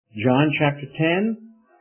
John chapter 10.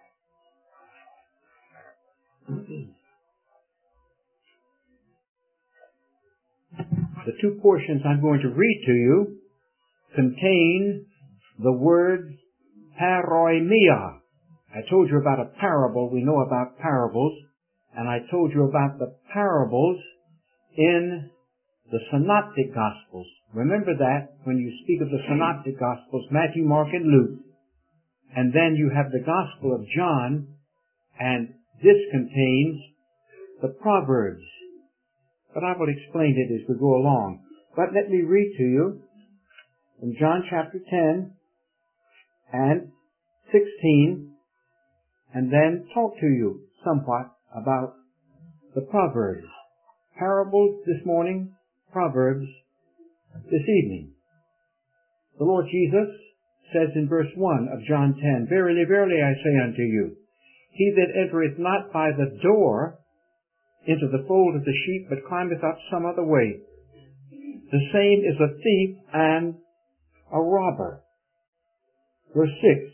The two portions I'm going to read to you contain the word paroimia. I told you about a parable. We know about parables. And I told you about the parables in the Synoptic Gospels. Remember that when you speak of the Synoptic Gospels, Matthew, Mark, and Luke. And then you have the Gospel of John, and this contains the Proverbs. But I will explain it as we go along. But let me read to you in John chapter 10 and 16, and then talk to you somewhat about the Proverbs. Parables this morning, Proverbs this evening. The Lord Jesus says in verse 1 of John 10, Verily, verily, I say unto you, he that entereth not by the door into the fold of the sheep, but climbeth up some other way, the same is a thief and a robber. Verse 6,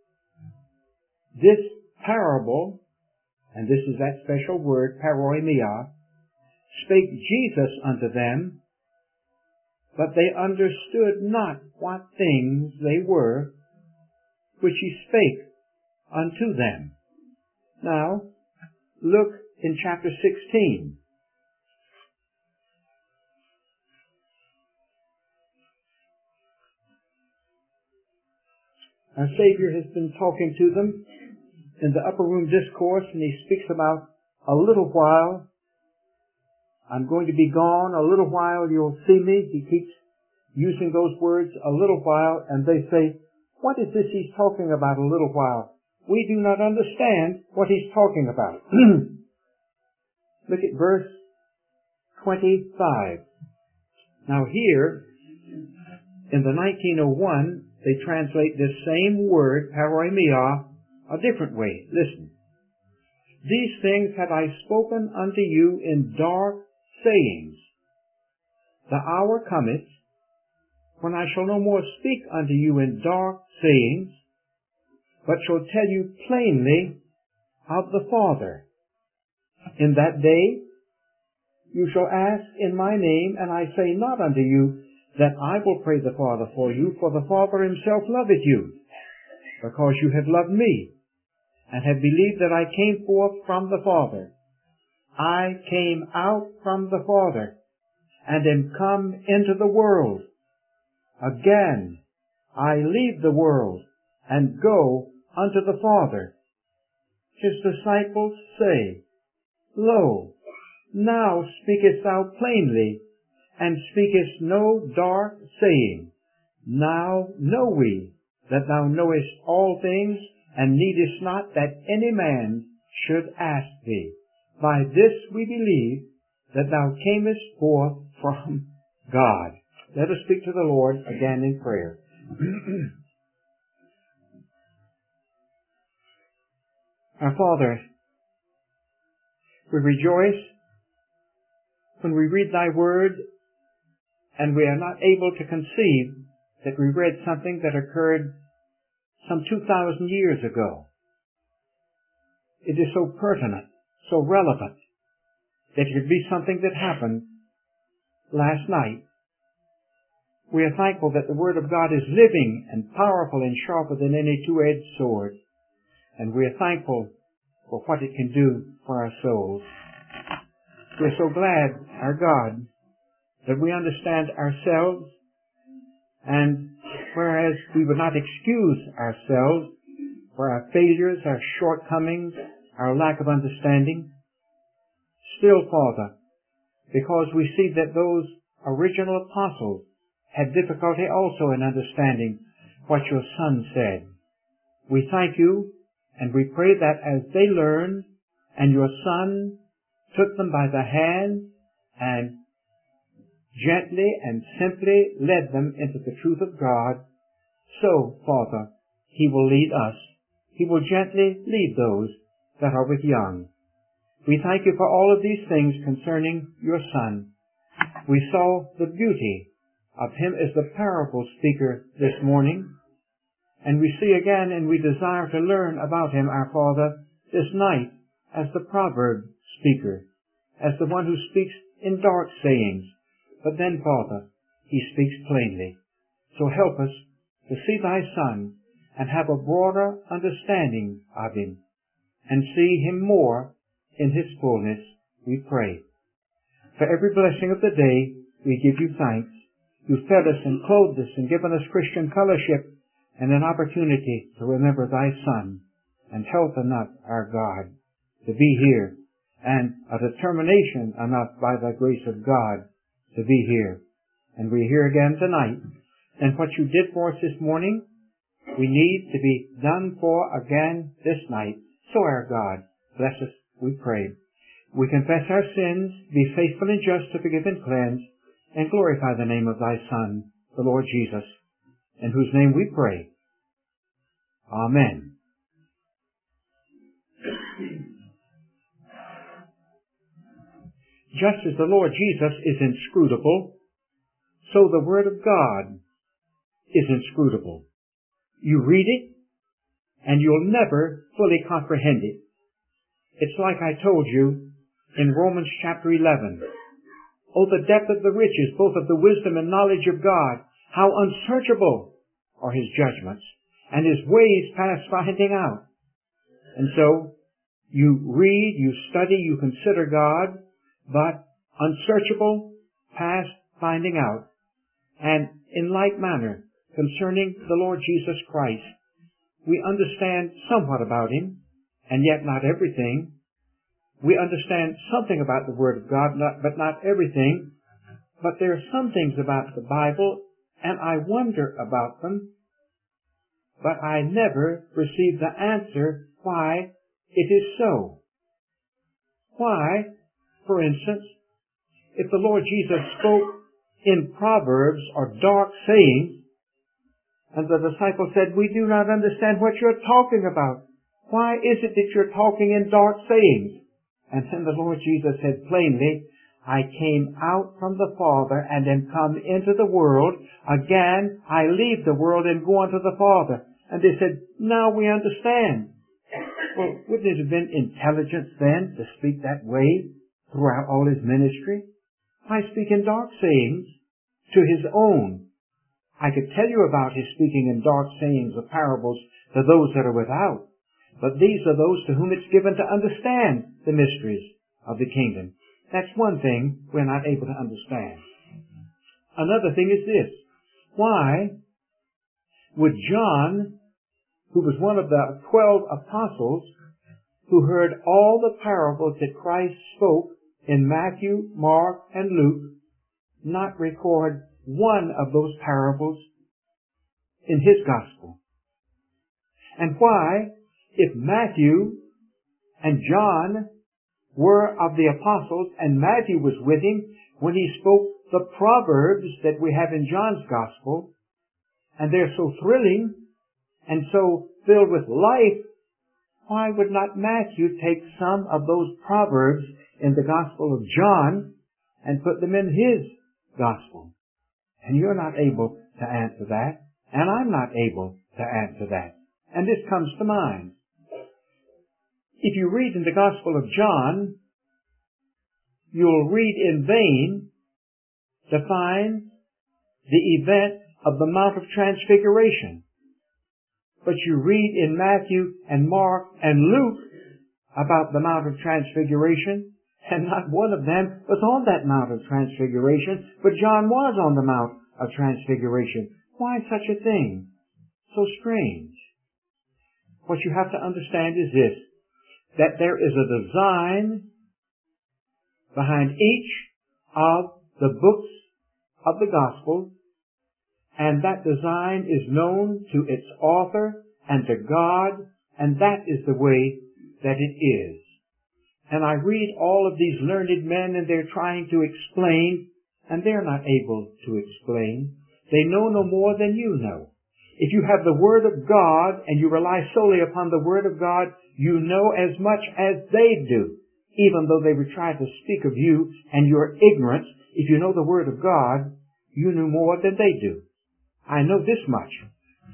this parable, and this is that special word, paroimia, spake Jesus unto them, but they understood not what things they were which he spake unto them. Now, look in chapter 16. Our Savior has been talking to them in the upper room discourse, and he speaks about a little while. I'm going to be gone. A little while you'll see me. He keeps using those words, a little while, and they say, what is this he's talking about, a little while? We do not understand what he's talking about. Look at verse 25. Now here, in the 1901, they translate this same word, paroimia, a different way. Listen. These things have I spoken unto you in dark sayings. The hour cometh when I shall no more speak unto you in dark sayings, but shall tell you plainly of the Father. In that day you shall ask in my name, and I say not unto you that I will pray the Father for you, for the Father himself loveth you, because you have loved me, and have believed that I came forth from the Father. I came out from the Father, and am come into the world. Again, I leave the world, and go unto the Father. His disciples say, Lo, now speakest thou plainly, and speakest no dark saying. Now know we that thou knowest all things, and needest not that any man should ask thee. By this we believe that thou camest forth from God. Let us speak to the Lord again in prayer. Our Father, we rejoice when we read thy word, and we are not able to conceive that we read something that occurred some 2,000 years ago. It is so pertinent, so relevant, that it could be something that happened last night. We are thankful that the Word of God is living and powerful and sharper than any two-edged sword, and we are thankful for what it can do for our souls. We are so glad, our God, that we understand ourselves, and whereas we would not excuse ourselves for our failures, our shortcomings, our lack of understanding, still, Father, because we see that those original apostles had difficulty also in understanding what your Son said, we thank you, and we pray that as they learned, and your Son took them by the hand, and gently and simply led them into the truth of God, so, Father, he will lead us. He will gently lead those that are with young. We thank you for all of these things concerning your Son. We saw the beauty of him as the parable speaker this morning, And we see again and we desire to learn about him, our Father, this night as the proverb speaker, as the one who speaks in dark sayings. But then, Father, he speaks plainly. So help us to see thy Son and have a broader understanding of him and see him more in his fullness, we pray. For every blessing of the day, we give you thanks. You fed us and clothed us and given us Christian fellowship and an opportunity to remember thy Son, and health enough, our God, to be here, and a determination enough by the grace of God to be here. And we're here again tonight. And what you did for us this morning, we need to be done for again this night. So our God, bless us, we pray. We confess our sins, be faithful and just to forgive and cleanse, and glorify the name of thy Son, the Lord Jesus, in whose name we pray. Amen. Just as the Lord Jesus is inscrutable, so the Word of God is inscrutable. You read it, and you'll never fully comprehend it. It's like I told you in Romans chapter 11. Oh, the depth of the riches, both of the wisdom and knowledge of God. How unsearchable are his judgments, and his ways past finding out. And so, you read, you study, you consider God, but unsearchable past finding out. And in like manner, concerning the Lord Jesus Christ, we understand somewhat about him, and yet not everything. We understand something about the Word of God, but not everything. But there are some things about the Bible, and I wonder about them, but I never receive the answer why it is so. Why, for instance, if the Lord Jesus spoke in proverbs or dark sayings, and the disciples said, we do not understand what you're talking about. Why is it that you're talking in dark sayings? And then the Lord Jesus said plainly, I came out from the Father and am come into the world. Again, I leave the world and go unto the Father. And they said, now we understand. Well, wouldn't it have been intelligence then to speak that way throughout all his ministry? Why speak in dark sayings to his own? I could tell you about his speaking in dark sayings of parables to those that are without. But these are those to whom it's given to understand the mysteries of the kingdom. That's one thing we're not able to understand. Another thing is this. Why would John, who was one of the 12 apostles, who heard all the parables that Christ spoke in Matthew, Mark, and Luke, not record one of those parables in his gospel? And why, if Matthew and John were of the apostles, and Matthew was with him when he spoke the proverbs that we have in John's gospel, and they're so thrilling and so filled with life, why would not Matthew take some of those proverbs in the gospel of John and put them in his gospel? And you're not able to answer that, and I'm not able to answer that. And this comes to mind. If you read in the Gospel of John, you'll read in vain to find the event of the Mount of Transfiguration. But you read in Matthew and Mark and Luke about the Mount of Transfiguration, and not one of them was on that Mount of Transfiguration, but John was on the Mount of Transfiguration. Why such a thing? So strange. What you have to understand is this, that there is a design behind each of the books of the Gospel, and that design is known to its author and to God, and that is the way that it is. And I read all of these learned men, and they're trying to explain, and they're not able to explain. They know no more than you know. If you have the Word of God and you rely solely upon the Word of God, you know as much as they do, even though they would try to speak of you and your ignorance. If you know the Word of God, you know more than they do. I know this much,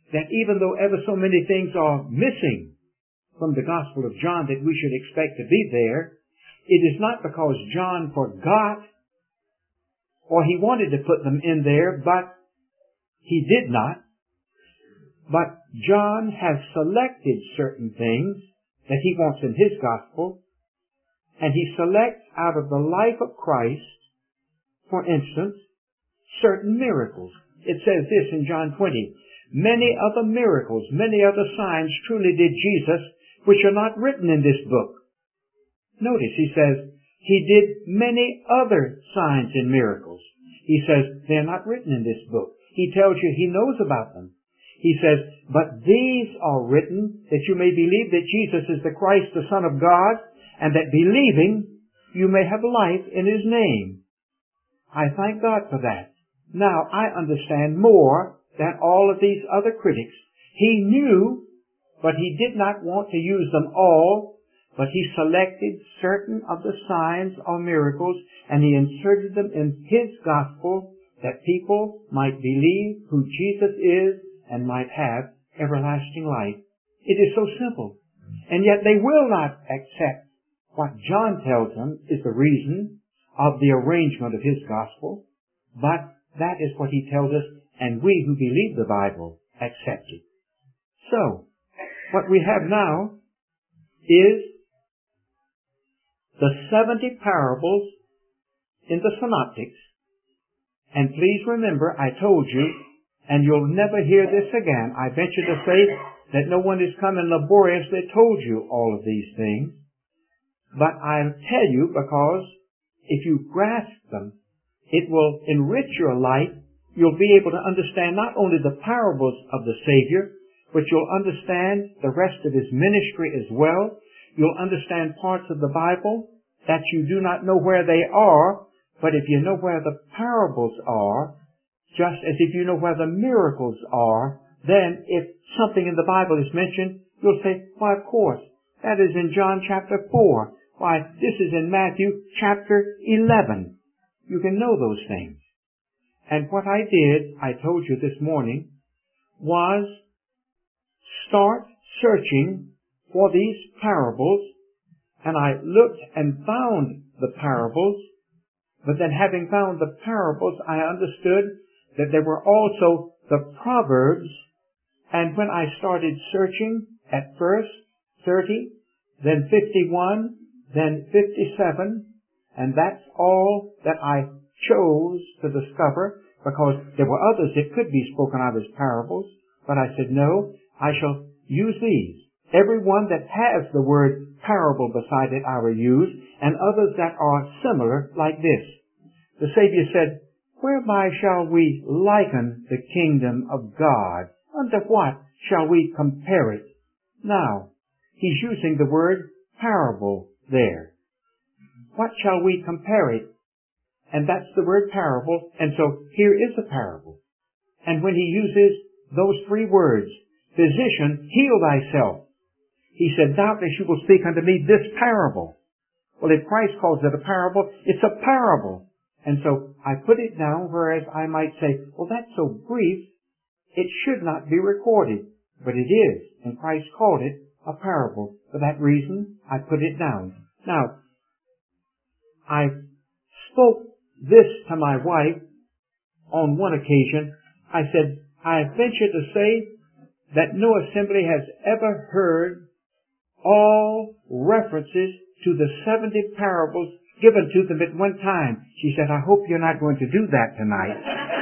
that even though ever so many things are missing from the Gospel of John that we should expect to be there, it is not because John forgot or he wanted to put them in there, but he did not. But John has selected certain things that he wants in his Gospel, and he selects out of the life of Christ, for instance, certain miracles. It says this in John 20, many other miracles, many other signs truly did Jesus, which are not written in this book. Notice, he says, he did many other signs and miracles. He says, they're not written in this book. He tells you he knows about them. He says, but these are written that you may believe that Jesus is the Christ, the Son of God, and that believing you may have life in his name. I thank God for that. Now I understand more than all of these other critics. He knew, but he did not want to use them all, but he selected certain of the signs or miracles and he inserted them in his gospel that people might believe who Jesus is and might have everlasting life. It is so simple. And yet they will not accept what John tells them is the reason of the arrangement of his gospel, but that is what he tells us, and we who believe the Bible accept it. So, what we have now is the 70 parables in the synoptics. And please remember, I told you, and you'll never hear this again, I venture to say that no one has come and laboriously told you all of these things. But I'll tell you because if you grasp them, it will enrich your life. You'll be able to understand not only the parables of the Savior, but you'll understand the rest of his ministry as well. You'll understand parts of the Bible that you do not know where they are, but if you know where the parables are, just as if you know where the miracles are, then if something in the Bible is mentioned, you'll say, why, of course, that is in John chapter 4. Why, this is in Matthew chapter 11. You can know those things. And what I did, I told you this morning, was start searching for these parables, and I looked and found the parables, but then having found the parables, I understood that there were also the Proverbs, and when I started searching, at first 30, then 51, then 57, and that's all that I chose to discover, because there were others that could be spoken of as parables, but I said, no, I shall use these. Every one that has the word parable beside it I will use, and others that are similar like this. The Savior said, whereby shall we liken the kingdom of God? Unto what shall we compare it? Now, he's using the word parable there. What shall we compare it? And that's the word parable, and so here is a parable. And when he uses those three words, physician, heal thyself, he said, doubtless you will speak unto me this parable. Well, if Christ calls it a parable, it's a parable. And so I put it down, whereas I might say, well, that's so brief, it should not be recorded. But it is, and Christ called it a parable. For that reason, I put it down. Now, I spoke this to my wife on one occasion. I said, I venture to say that no assembly has ever heard all references to the 70 parables given to them at one time. She said, I hope you're not going to do that tonight.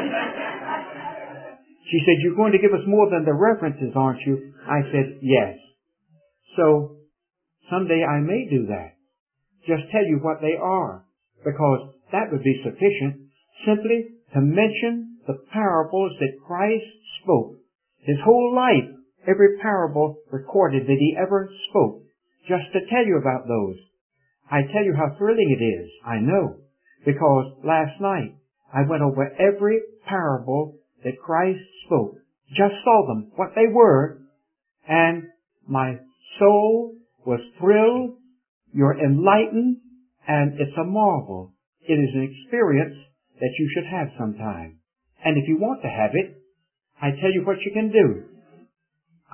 She said, you're going to give us more than the references, aren't you? I said, yes. So, someday I may do that. Just tell you what they are, because that would be sufficient simply to mention the parables that Christ spoke. His whole life, every parable recorded that he ever spoke. Just to tell you about those. I tell you how thrilling it is, I know, because last night I went over every parable that Christ spoke. Just saw them, what they were, and my soul was thrilled. You're enlightened, and it's a marvel. It is an experience that you should have sometime. And if you want to have it, I tell you what you can do.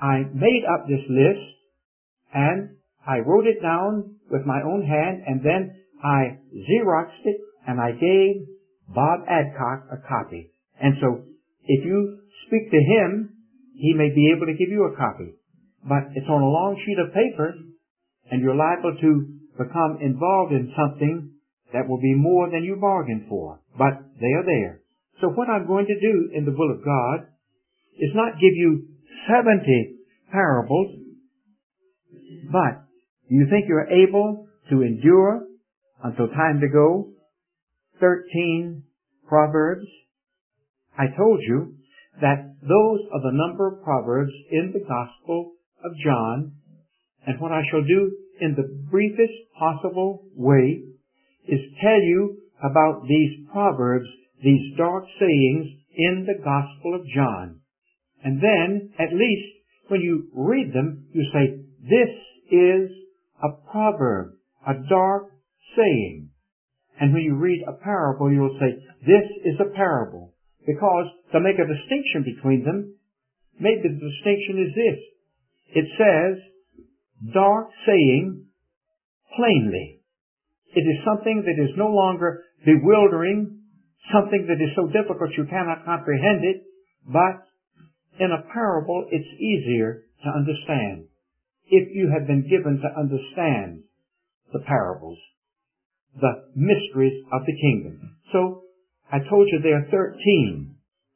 I made up this list and I wrote it down with my own hand, and then I Xeroxed it and I gave Bob Adcock a copy. And so if you speak to him, he may be able to give you a copy. But it's on a long sheet of paper, and you're liable to become involved in something that will be more than you bargained for. But they are there. So what I'm going to do in the will of God is not give you 70 parables, but do you think you're able to endure until time to go 13 Proverbs? I told you that those are the number of Proverbs in the Gospel of John, and what I shall do in the briefest possible way is tell you about these Proverbs, these dark sayings in the Gospel of John. And then, at least, when you read them, you say, this is a proverb, a dark saying. And when you read a parable, you'll say, this is a parable. Because to make a distinction between them, maybe the distinction is this. It says, dark saying plainly. It is something that is no longer bewildering, something that is so difficult you cannot comprehend it, but in a parable it's easier to understand if you have been given to understand the parables, the mysteries of the kingdom. So, I told you there are 13.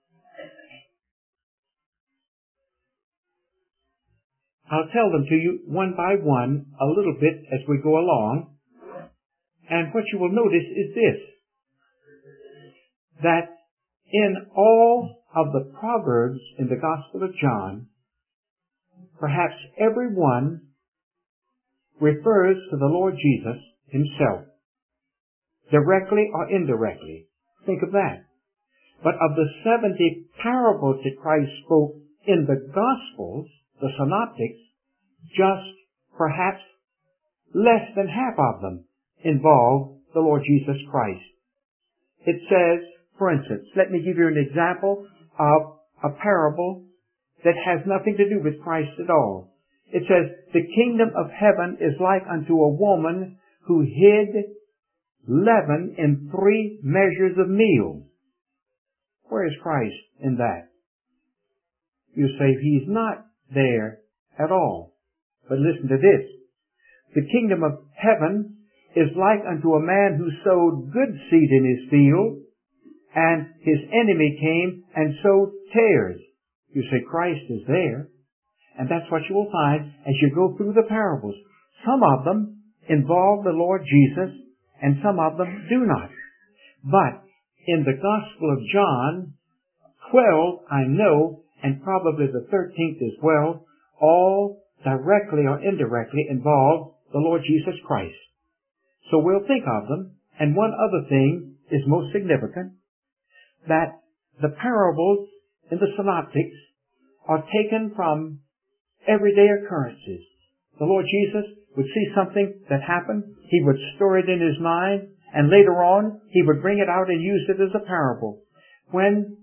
I'll tell them to you one by one a little bit as we go along. And what you will notice is this, that in all of the Proverbs in the Gospel of John, perhaps every one refers to the Lord Jesus himself, directly or indirectly. Think of that. But of the 70 parables that Christ spoke in the Gospels, the Synoptics, just perhaps less than half of them involve the Lord Jesus Christ. It says, for instance, let me give you an example of a parable that has nothing to do with Christ at all. It says, the kingdom of heaven is like unto a woman who hid leaven in 3 measures of meal. Where is Christ in that? You say, he's not there at all. But listen to this. The kingdom of heaven is like unto a man who sowed good seed in his field, and his enemy came and sowed tares. You say, Christ is there. And that's what you will find as you go through the parables. Some of them involve the Lord Jesus, and some of them do not. But in the Gospel of John, 12, I know, and probably the 13th as well, all directly or indirectly involve the Lord Jesus Christ. So we'll think of them. And one other thing is most significant, that the parables in the Synoptics are taken from everyday occurrences. The Lord Jesus would see something that happened, he would store it in his mind, and later on he would bring it out and use it as a parable. When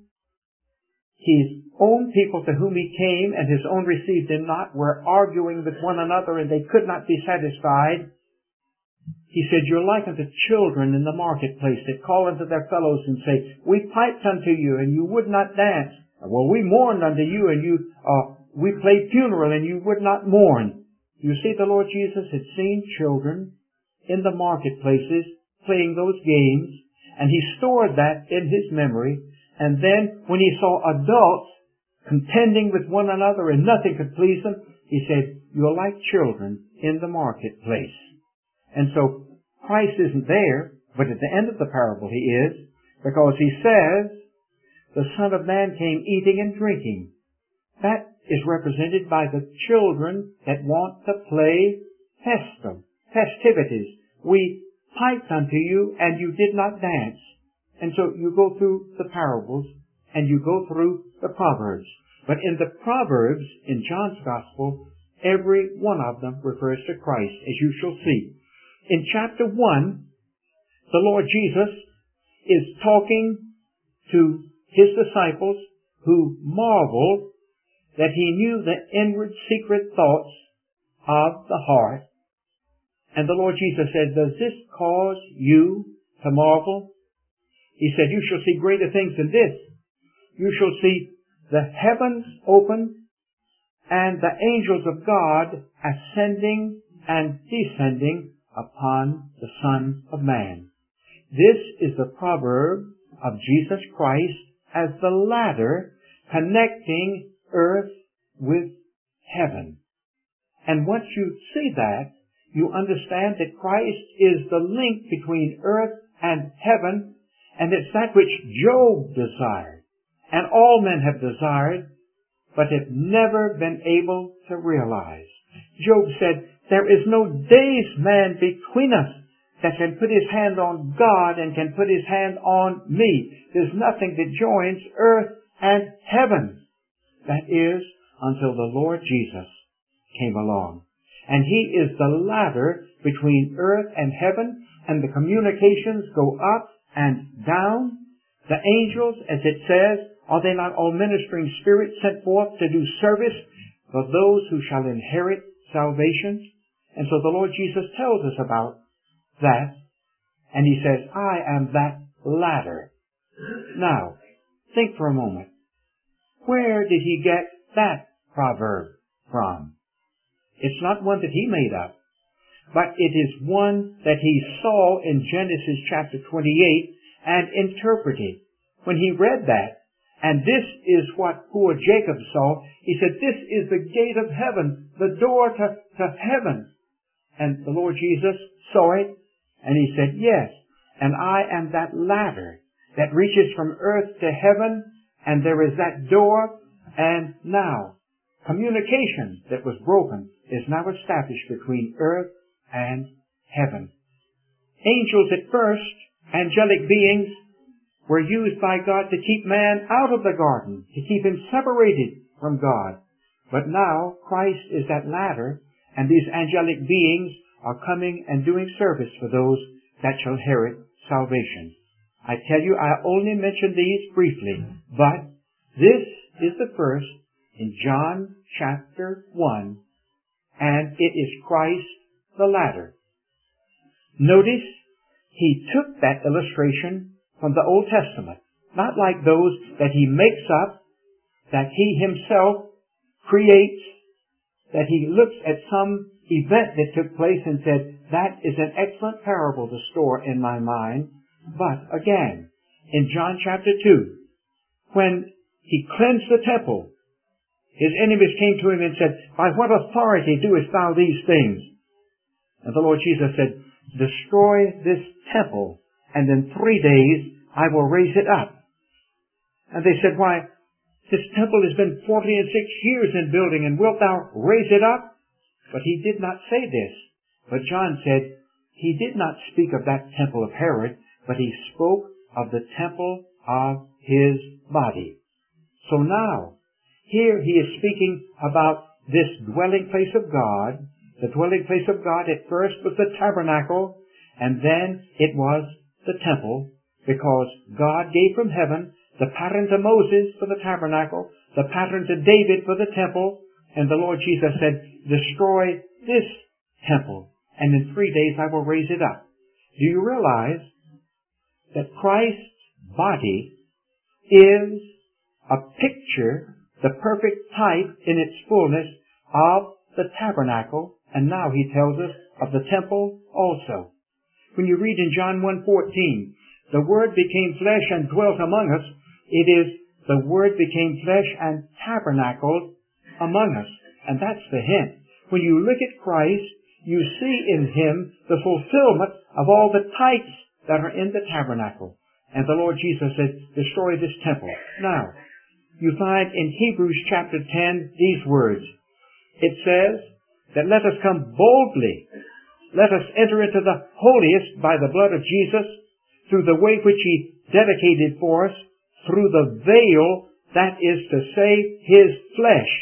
his own people to whom he came and his own received him not were arguing with one another and they could not be satisfied, he said, you're like unto children in the marketplace that call unto their fellows and say, we piped unto you and you would not dance. Well, we mourned unto you and we played funeral and you would not mourn. You see, the Lord Jesus had seen children in the marketplaces playing those games, and he stored that in his memory. And then when he saw adults contending with one another and nothing could please them, he said, you're like children in the marketplace. And so Christ isn't there, but at the end of the parable he is, because he says, the Son of Man came eating and drinking. That is represented by the children that want to play festivities. We piped unto you and you did not dance. And so you go through the parables and you go through the Proverbs. But in the Proverbs in John's Gospel, every one of them refers to Christ, as you shall see. In chapter 1, the Lord Jesus is talking to his disciples who marveled that he knew the inward secret thoughts of the heart. And the Lord Jesus said, does this cause you to marvel? He said, you shall see greater things than this. You shall see the heavens opened and the angels of God ascending and descending upon the Son of Man. This is the proverb of Jesus Christ as the ladder connecting earth with heaven. And once you see that, you understand that Christ is the link between earth and heaven, and it's that which Job desired, and all men have desired, but have never been able to realize. Job said, there is no days man between us that can put his hand on God and can put his hand on me. There's nothing that joins earth and heaven. That is, until the Lord Jesus came along. And he is the ladder between earth and heaven, and the communications go up and down. The angels, as it says, are they not all ministering spirits sent forth to do service for those who shall inherit salvation? And so the Lord Jesus tells us about that, and he says, I am that ladder. Now, think for a moment. Where did he get that proverb from? It's not one that he made up, but it is one that he saw in Genesis chapter 28 and interpreted. When he read that, and this is what poor Jacob saw, he said, this is the gate of heaven, the door to heaven. And the Lord Jesus saw it, and he said, yes, and I am that ladder that reaches from earth to heaven, and there is that door, and now communication that was broken is now established between earth and heaven. Angels at first, angelic beings, were used by God to keep man out of the garden, to keep him separated from God. But now Christ is that ladder, and these angelic beings are coming and doing service for those that shall inherit salvation. I tell you, I only mention these briefly, but this is the first in John chapter 1, and it is Christ the ladder. Notice, he took that illustration from the Old Testament, not like those that he makes up, that he himself creates, that he looks at some event that took place and said, that is an excellent parable to store in my mind. But again, in John chapter 2, when he cleansed the temple, his enemies came to him and said, by what authority doest thou these things? And the Lord Jesus said, destroy this temple, and in 3 days I will raise it up. And they said, why, this temple has been 46 years in building, and wilt thou raise it up? But he did not say this. But John said, he did not speak of that temple of Herod, but he spoke of the temple of his body. So now, here he is speaking about this dwelling place of God. The dwelling place of God at first was the tabernacle, and then it was the temple, because God gave from heaven the pattern to Moses for the tabernacle, the pattern to David for the temple, and the Lord Jesus said, destroy this temple, and in 3 days I will raise it up. Do you realize that Christ's body is a picture, the perfect type in its fullness of the tabernacle, and now he tells us of the temple also. When you read in John 1:14, the Word became flesh and dwelt among us, it is the Word became flesh and tabernacled among us. And that's the hint. When you look at Christ, you see in him the fulfillment of all the types that are in the tabernacle. And the Lord Jesus said, destroy this temple. Now, you find in Hebrews chapter 10 these words. It says that let us come boldly. Let us enter into the holiest by the blood of Jesus, through the way which he dedicated for us, through the veil, that is to say, his flesh.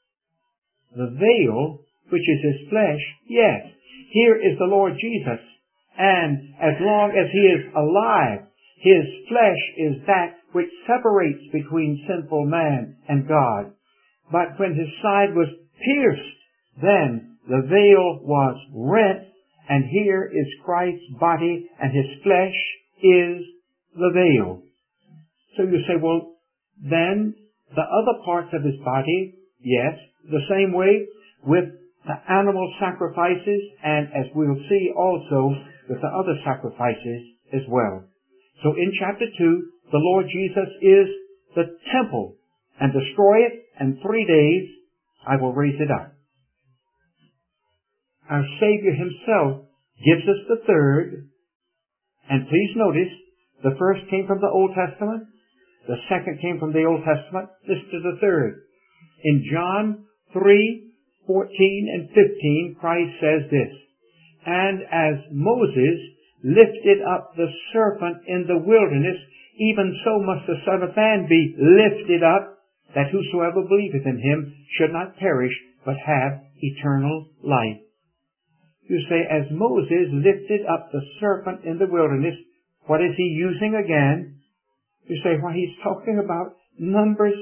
The veil, which is his flesh, yes, here is the Lord Jesus. And as long as he is alive, his flesh is that which separates between sinful man and God. But when his side was pierced, then the veil was rent, and here is Christ's body, and his flesh is the veil. So you say, well, then the other parts of his body, yes, the same way with the animal sacrifices, and as we'll see also with the other sacrifices as well. So in chapter 2, the Lord Jesus is the temple, and destroy it, and 3 days I will raise it up. Our Savior himself gives us the third, and please notice, the first came from the Old Testament, the second came from the Old Testament, this is the third. In John 3:14 and 15, Christ says this, "And as Moses lifted up the serpent in the wilderness, even so must the Son of Man be lifted up, that whosoever believeth in him should not perish, but have eternal life." You say, as Moses lifted up the serpent in the wilderness, what is he using again? You say, well, he's talking about Numbers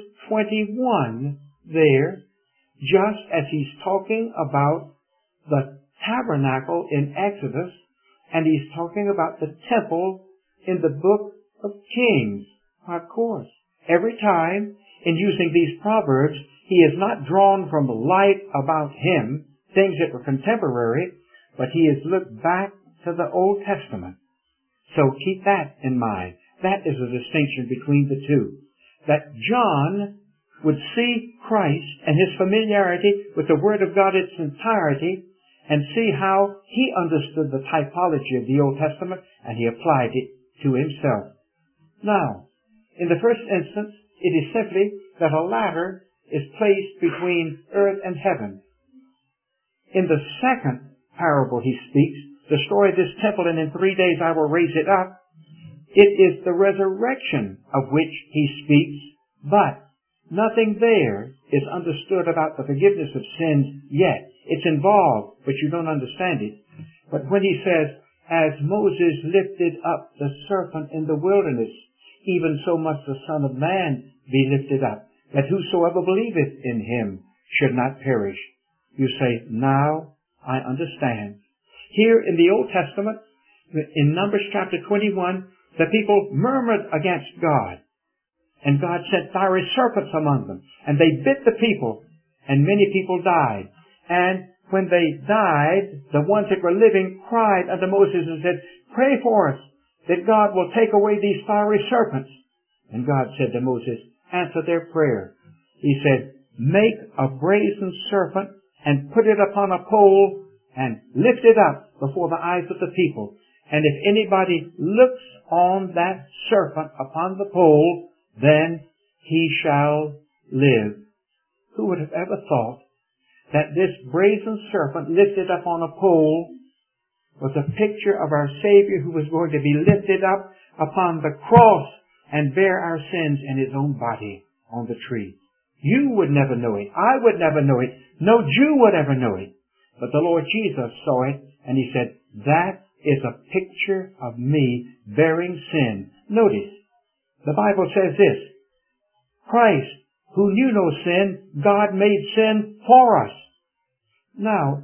21 there, just as he's talking about the tabernacle in Exodus, and he's talking about the temple in the book of Kings. Of course, every time in using these proverbs, he is not drawn from light about him, things that were contemporary, but he has looked back to the Old Testament. So keep that in mind. That is a distinction between the two. That John would see Christ and his familiarity with the Word of God in its entirety and see how he understood the typology of the Old Testament and he applied it to himself. Now, in the first instance, it is simply that a ladder is placed between earth and heaven. In the second parable he speaks, "Destroy this temple and in 3 days I will raise it up," it is the resurrection of which he speaks, but nothing there is understood about the forgiveness of sins yet. It's involved, but you don't understand it. But when he says, "As Moses lifted up the serpent in the wilderness, even so must the Son of Man be lifted up, that whosoever believeth in him should not perish," you say, now I understand. Here in the Old Testament, in Numbers chapter 21, the people murmured against God. And God sent fiery serpents among them. And they bit the people. And many people died. And when they died, the ones that were living cried unto Moses and said, "Pray for us, that God will take away these fiery serpents." And God said to Moses, "Answer their prayer." He said, "Make a brazen serpent and put it upon a pole and lift it up before the eyes of the people. And if anybody looks on that serpent upon the pole, then he shall live." Who would have ever thought that this brazen serpent lifted up on a pole was a picture of our Savior who was going to be lifted up upon the cross and bear our sins in his own body on the tree? You would never know it. I would never know it. No Jew would ever know it. But the Lord Jesus saw it, and he said, "That is a picture of me bearing sin." Notice, the Bible says this, Christ, who knew no sin, God made sin for us. Now,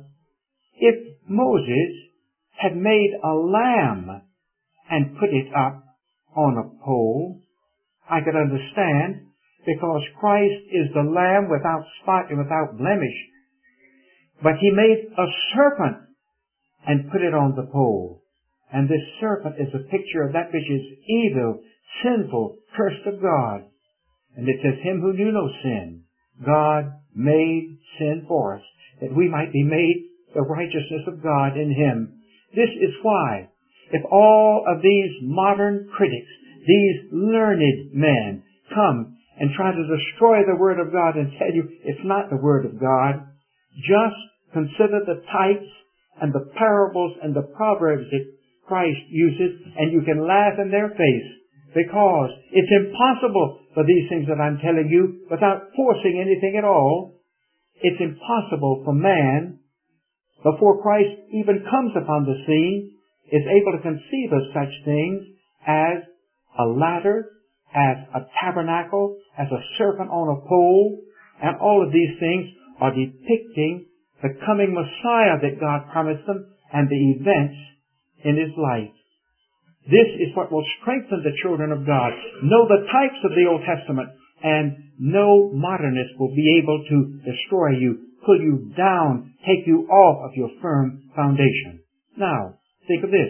if Moses had made a lamb and put it up on a pole, I could understand, because Christ is the lamb without spot and without blemish. But he made a serpent and put it on the pole. And this serpent is a picture of that which is evil, sinful, cursed of God. And it says, "Him who knew no sin, God made sin for us, that we might be made the righteousness of God in him." This is why, if all of these modern critics, these learned men, come and try to destroy the Word of God and tell you it's not the Word of God, just consider the types and the parables and the proverbs that Christ uses, and you can laugh in their face, because it's impossible for these things that I'm telling you, without forcing anything at all, it's impossible for man, before Christ even comes upon the scene, is able to conceive of such things as a ladder, as a tabernacle, as a serpent on a pole, And all of these things are depicting the coming Messiah that God promised them and the events in his life. This is what will strengthen the children of God. Know the types of the Old Testament, and no modernist will be able to destroy you, pull you down, take you off of your firm foundation. Now, think of this.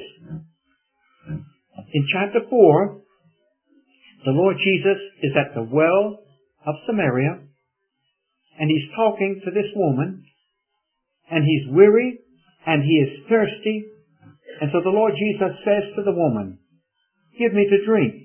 In chapter 4, the Lord Jesus is at the well of Samaria, and he's talking to this woman, and he's weary, and he is thirsty, and so the Lord Jesus says to the woman, "Give me to drink."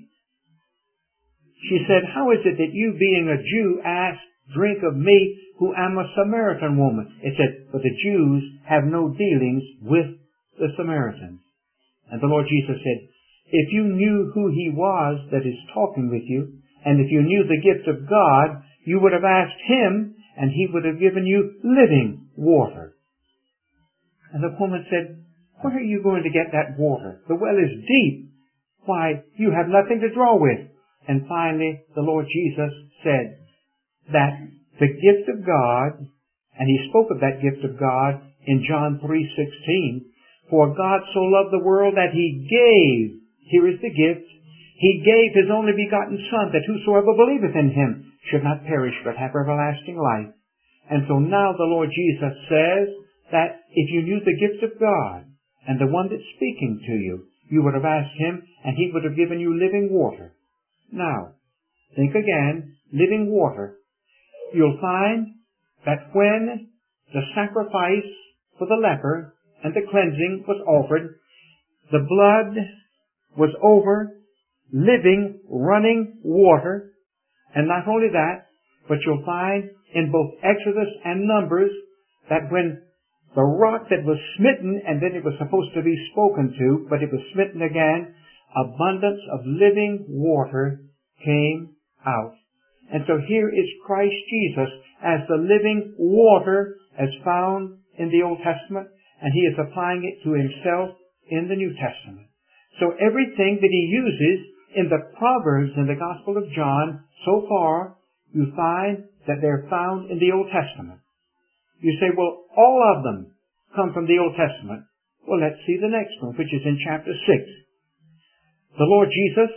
She said, "How is it that you, being a Jew, ask drink of me, who am a Samaritan woman?" It said, "For the Jews have no dealings with the Samaritans." And the Lord Jesus said, "If you knew who he was that is talking with you, and if you knew the gift of God, you would have asked him, and he would have given you living water." And the woman said, "Where are you going to get that water? The well is deep. Why, you have nothing to draw with." And finally, the Lord Jesus said that the gift of God, and he spoke of that gift of God in John 3:16, "For God so loved the world that he gave," here is the gift, "he gave his only begotten Son, that whosoever believeth in him should not perish but have everlasting life." And so now the Lord Jesus says that if you knew the gift of God and the one that's speaking to you, you would have asked him and he would have given you living water. Now, think again, living water. You'll find that when the sacrifice for the leper and the cleansing was offered, the blood was over living, running water. And not only that, but you'll find in both Exodus and Numbers that when the rock that was smitten, and then it was supposed to be spoken to, but it was smitten again, abundance of living water came out. And so here is Christ Jesus as the living water as found in the Old Testament, and he is applying it to himself in the New Testament. So everything that he uses in the Proverbs in the Gospel of John so far, you find that they're found in the Old Testament. You say, well, all of them come from the Old Testament. Well, let's see the next one, which is in chapter 6. The Lord Jesus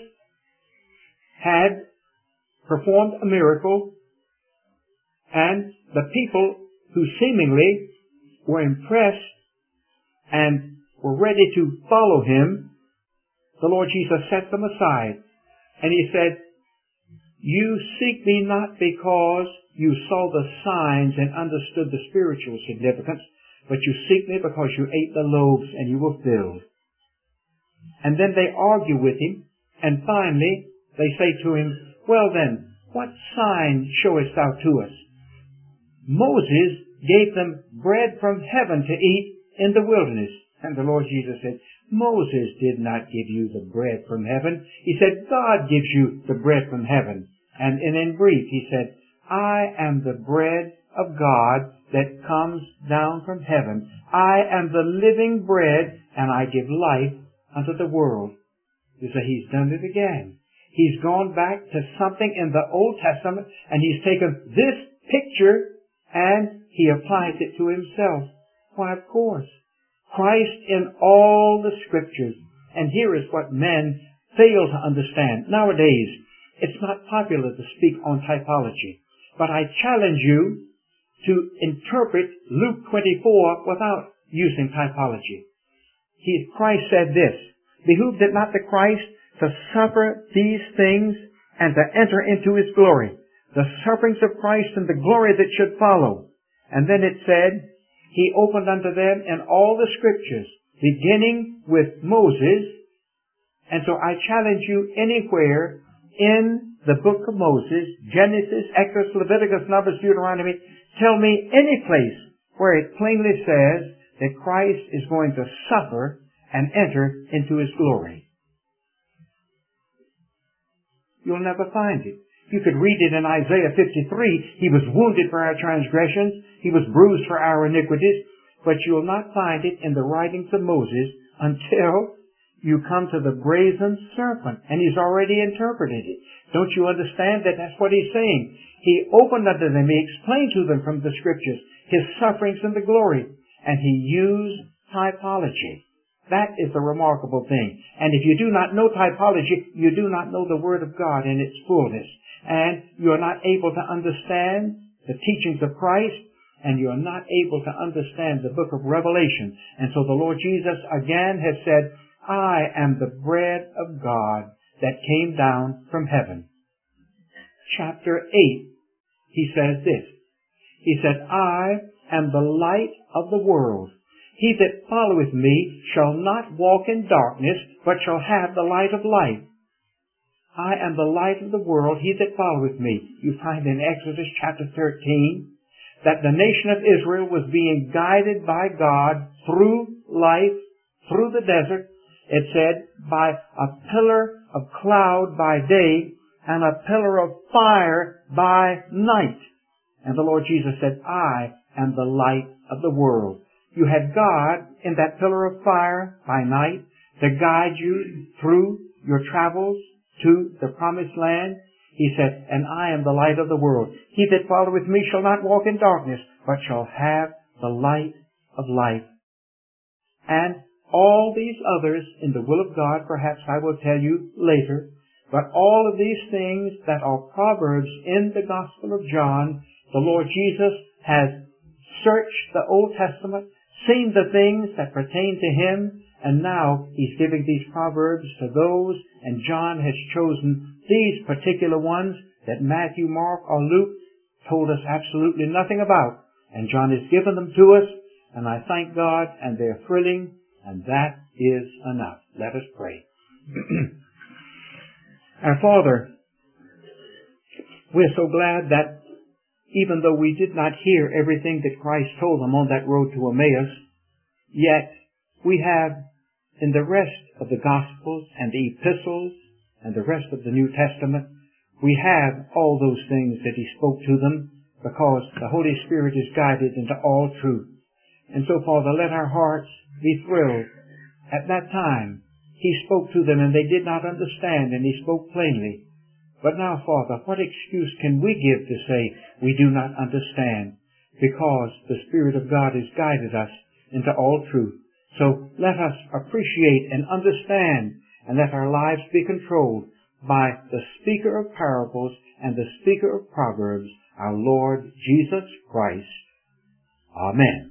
had performed a miracle, and the people who seemingly were impressed and were ready to follow him, the Lord Jesus set them aside, and he said, "You seek me not because you saw the signs and understood the spiritual significance, but you seek me because you ate the loaves and you were filled." And then they argue with him, and finally they say to him, "Well then, what sign showest thou to us?" Moses gave them bread from heaven to eat in the wilderness. And the Lord Jesus said, "Moses did not give you the bread from heaven." He said, "God gives you the bread from heaven." And in brief, he said, "I am the bread of God that comes down from heaven. I am the living bread, and I give life unto the world." You say, he's done it again. He's gone back to something in the Old Testament, and he's taken this picture and he applies it to himself. Why, of course. Christ in all the Scriptures. And here is what men fail to understand. Nowadays, it's not popular to speak on typology, but I challenge you to interpret Luke 24 without using typology. Christ said this, "Behooved it not the Christ to suffer these things and to enter into his glory?" The sufferings of Christ and the glory that should follow. And then it said, "He opened unto them in all the Scriptures, beginning with Moses." And so I challenge you anywhere in the book of Moses, Genesis, Exodus, Leviticus, Numbers, Deuteronomy, tell me any place where it plainly says that Christ is going to suffer and enter into his glory. You'll never find it. You could read it in Isaiah 53. He was wounded for our transgressions. He was bruised for our iniquities. But you'll not find it in the writings of Moses until you come to the brazen serpent. And he's already interpreted it. Don't you understand that that's what he's saying? He opened unto them, He explained to them from the Scriptures His sufferings and the glory, and He used typology. That is the remarkable thing. And if you do not know typology, you do not know the Word of God in its fullness. And you are not able to understand the teachings of Christ, and you are not able to understand the book of Revelation. And so the Lord Jesus again has said, I am the bread of God that came down from heaven. Chapter 8, He says this. He said, I am the light of the world. He that followeth me shall not walk in darkness, but shall have the light of life. I am the light of the world. He that followeth me. You find in Exodus chapter 13 that the nation of Israel was being guided by God through life, through the desert. It said, by a pillar of cloud by day and a pillar of fire by night. And the Lord Jesus said, I am the light of the world. You had God in that pillar of fire by night to guide you through your travels to the promised land. He said, and I am the light of the world. He that followeth me shall not walk in darkness, but shall have the light of life. And all these others in the will of God, perhaps I will tell you later, but all of these things that are proverbs in the Gospel of John, the Lord Jesus has searched the Old Testament, seen the things that pertain to Him, and now He's giving these proverbs to those, and John has chosen these particular ones that Matthew, Mark, or Luke told us absolutely nothing about. And John has given them to us, and I thank God, and they're thrilling, and that is enough. Let us pray. Our Father, we're so glad that even though we did not hear everything that Christ told them on that road to Emmaus, yet we have in the rest of the Gospels and the epistles and the rest of the New Testament, we have all those things that He spoke to them because the Holy Spirit is guided into all truth. And so, Father, let our hearts be thrilled. At that time, He spoke to them and they did not understand, and He spoke plainly. But now, Father, what excuse can we give to say we do not understand? Because the Spirit of God has guided us into all truth. So let us appreciate and understand, and let our lives be controlled by the speaker of parables and the speaker of proverbs, our Lord Jesus Christ. Amen.